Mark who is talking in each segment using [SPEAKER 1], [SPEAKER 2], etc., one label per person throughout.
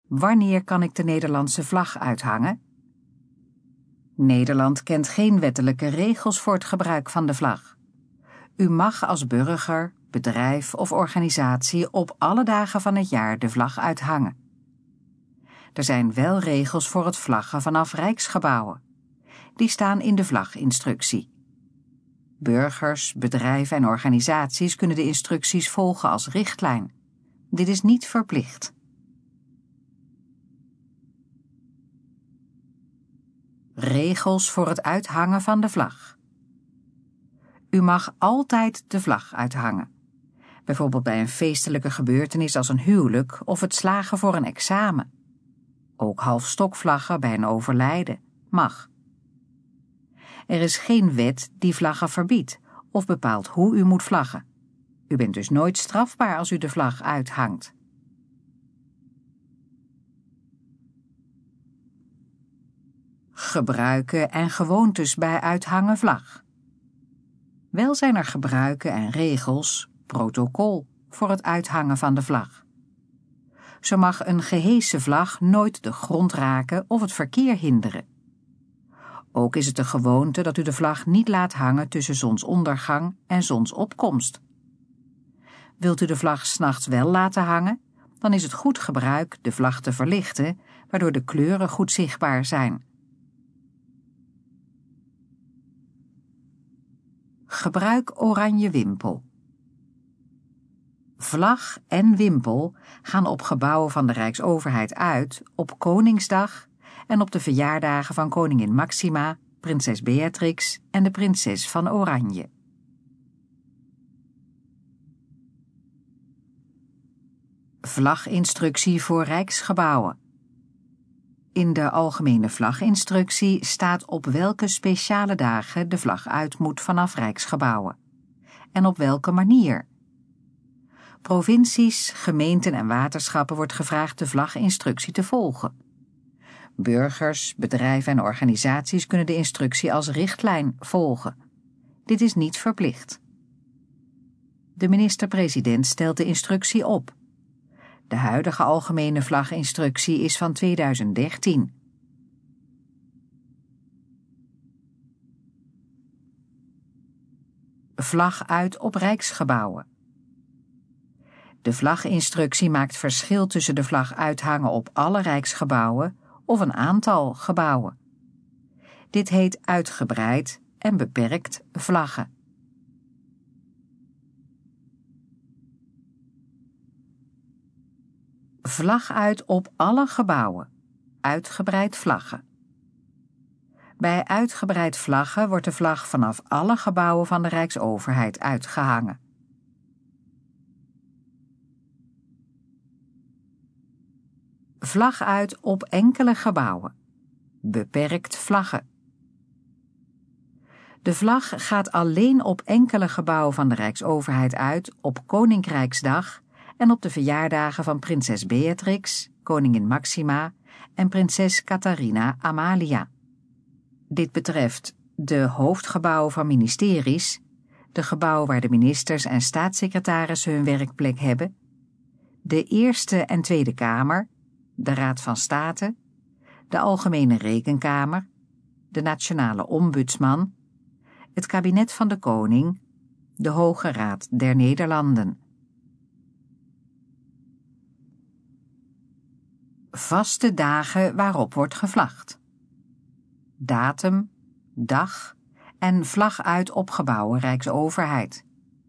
[SPEAKER 1] Wanneer kan ik de Nederlandse vlag uithangen? Nederland kent geen wettelijke regels voor het gebruik van de vlag. U mag als burger, bedrijf of organisatie op alle dagen van het jaar de vlag uithangen. Er zijn wel regels voor het vlaggen vanaf rijksgebouwen. Die staan in de vlaginstructie. Burgers, bedrijven en organisaties kunnen de instructies volgen als richtlijn. Dit is niet verplicht. Regels voor het uithangen van de vlag. U mag altijd de vlag uithangen. Bijvoorbeeld bij een feestelijke gebeurtenis als een huwelijk of het slagen voor een examen. Ook halfstokvlaggen bij een overlijden mag. Er is geen wet die vlaggen verbiedt of bepaalt hoe u moet vlaggen. U bent dus nooit strafbaar als u de vlag uithangt. Gebruiken en gewoontes bij uithangen vlag. Wel zijn er gebruiken en regels, protocol, voor het uithangen van de vlag. Zo mag een gehesen vlag nooit de grond raken of het verkeer hinderen. Ook is het de gewoonte dat u de vlag niet laat hangen tussen zonsondergang en zonsopkomst. Wilt u de vlag 's nachts wel laten hangen, dan is het goed gebruik de vlag te verlichten, waardoor de kleuren goed zichtbaar zijn. Gebruik oranje wimpel. Vlag en wimpel gaan op gebouwen van de Rijksoverheid uit op Koningsdag en op de verjaardagen van koningin Máxima, prinses Beatrix en de prinses van Oranje. Vlaginstructie voor Rijksgebouwen. In de algemene vlaginstructie staat op welke speciale dagen de vlag uit moet vanaf Rijksgebouwen. En op welke manier. Provincies, gemeenten en waterschappen wordt gevraagd de vlaginstructie te volgen. Burgers, bedrijven en organisaties kunnen de instructie als richtlijn volgen. Dit is niet verplicht. De minister-president stelt de instructie op. De huidige algemene vlaginstructie is van 2013. Vlag uit op Rijksgebouwen. De vlaginstructie maakt verschil tussen de vlag uithangen op alle Rijksgebouwen of een aantal gebouwen. Dit heet uitgebreid en beperkt vlaggen. Vlag uit op alle gebouwen. Uitgebreid vlaggen. Bij uitgebreid vlaggen wordt de vlag vanaf alle gebouwen van de Rijksoverheid uitgehangen. Vlag uit op enkele gebouwen. Beperkt vlaggen. De vlag gaat alleen op enkele gebouwen van de Rijksoverheid uit op Koninkrijksdag en op de verjaardagen van prinses Beatrix, koningin Máxima en prinses Catharina Amalia. Dit betreft de hoofdgebouwen van ministeries, de gebouwen waar de ministers en staatssecretarissen hun werkplek hebben, de Eerste en Tweede Kamer, de Raad van State, de Algemene Rekenkamer, de Nationale Ombudsman, het kabinet van de Koning, de Hoge Raad der Nederlanden. Vaste dagen waarop wordt gevlagd. Datum, dag en vlag uit op gebouwen Rijksoverheid.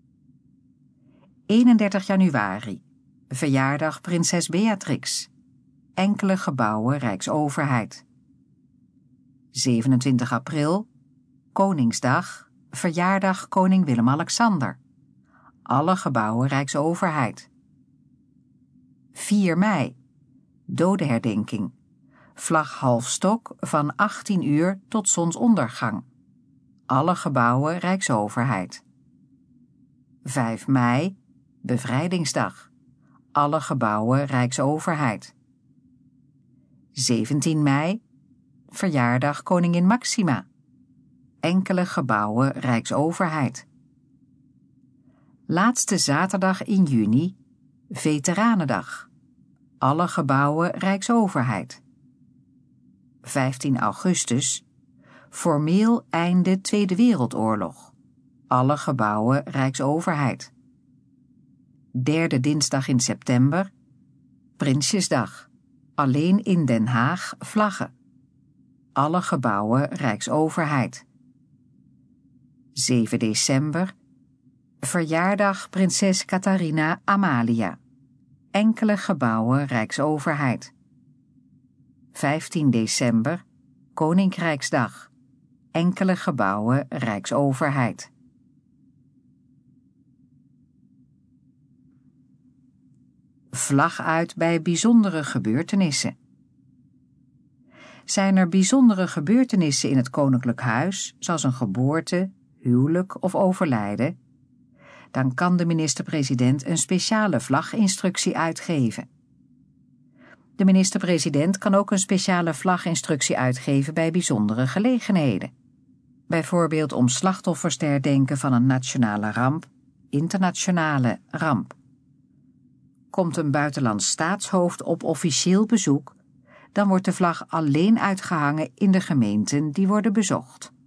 [SPEAKER 1] 31 januari, verjaardag prinses Beatrix. Enkele gebouwen Rijksoverheid. 27 april, Koningsdag, verjaardag koning Willem-Alexander. Alle gebouwen Rijksoverheid. 4 mei, dodenherdenking. Vlag halfstok van 18 uur tot zonsondergang. Alle gebouwen Rijksoverheid. 5 mei, bevrijdingsdag. Alle gebouwen Rijksoverheid. 17 mei, verjaardag koningin Máxima. Enkele gebouwen Rijksoverheid. Laatste zaterdag in juni, Veteranendag. Alle gebouwen Rijksoverheid. 15 augustus. Formeel einde Tweede Wereldoorlog. Alle gebouwen Rijksoverheid. Derde dinsdag in september. Prinsjesdag. Alleen in Den Haag vlaggen. Alle gebouwen Rijksoverheid. 7 december. Verjaardag prinses Catharina Amalia. Enkele gebouwen Rijksoverheid. 15 december. Koninkrijksdag. Enkele gebouwen Rijksoverheid. Vlag uit bij bijzondere gebeurtenissen. Zijn er bijzondere gebeurtenissen in het koninklijk huis, zoals een geboorte, huwelijk of overlijden, dan kan de minister-president een speciale vlaginstructie uitgeven. De minister-president kan ook een speciale vlaginstructie uitgeven bij bijzondere gelegenheden. Bijvoorbeeld om slachtoffers te herdenken van een nationale ramp, internationale ramp. Komt een buitenlands staatshoofd op officieel bezoek, dan wordt de vlag alleen uitgehangen in de gemeenten die worden bezocht.